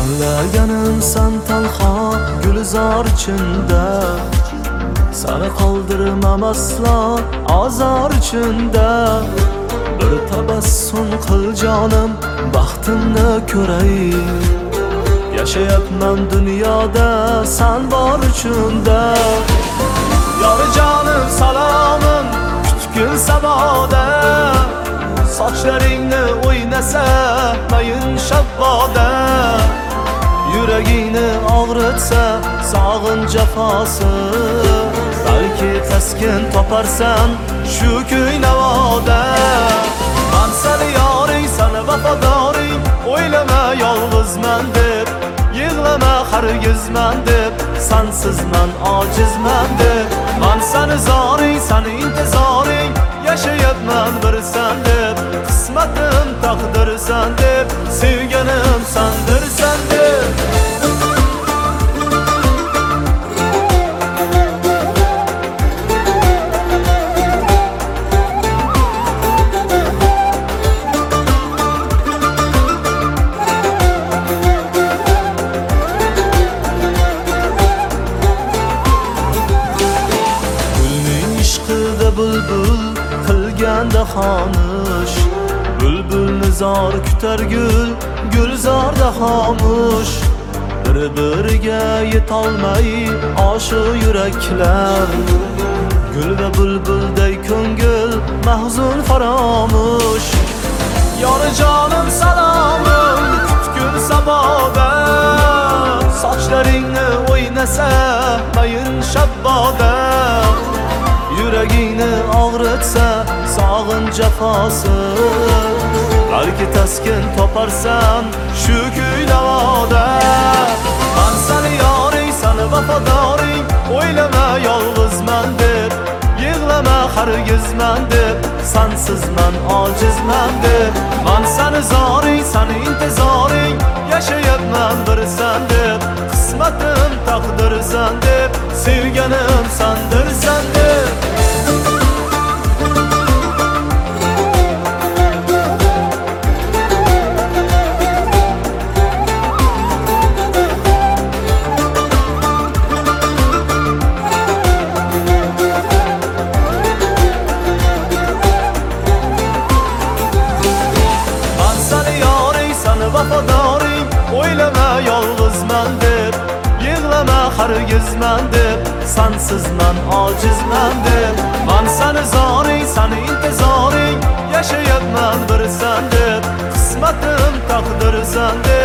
Tanlaganim san talha gulzor ichida, seni qoldirmam aslo azor ichida. Bir tabassum qil jonim, baxtimni ko'ray. Yashayapman dunyoda sen bor uchunda. Yor jonim salomim kutgin saboda, sochlaringni o'ynasa mayin shabboda. Yuragingni og'ritsa sog'in jafosi, balki taskin toparsan shu kuy navoda. Men seni yoring, seni vafodoring, o'ylama yolg'izman deb, yig'lama hargizman deb, sensiz men ojizman deb. Men seni zoring, seni intizoring, yashayapman bir sen deb, qismatim taqdirsan deb, sevganim sendirsan deb. Bulbul qilganda xomush, bulbulni zor kutar gul, gulzorda xomush. Bir-biriga yetolmay oshiq yuraklar, gul va bulbulday ko'ngil mahzun faromush. Yor jonim salomim kutgin saboda, sochlaringni o'ynasa mayin shabboda. Yuragingni og'ritsa sog'in jafosi, balki taskin toparsan shu kuy navoda. Men seni yoring, seni vafodoring, o'ylama yolg'izman deb, yig'lama hargizman deb, sensiz men ojizman deb. Men seni zoring, seni intizoring, yashayapman bir sen deb, qismatim taqdirsan deb, sevganim sendirsan deb. Vafodoring, o'ylama yolg'izman deb, yig'lama hargizman deb, sensiz men ojizman deb. Men seni zoring, seni intizoring, yashayapman bir sen deb, qismatim taqdirsan deb.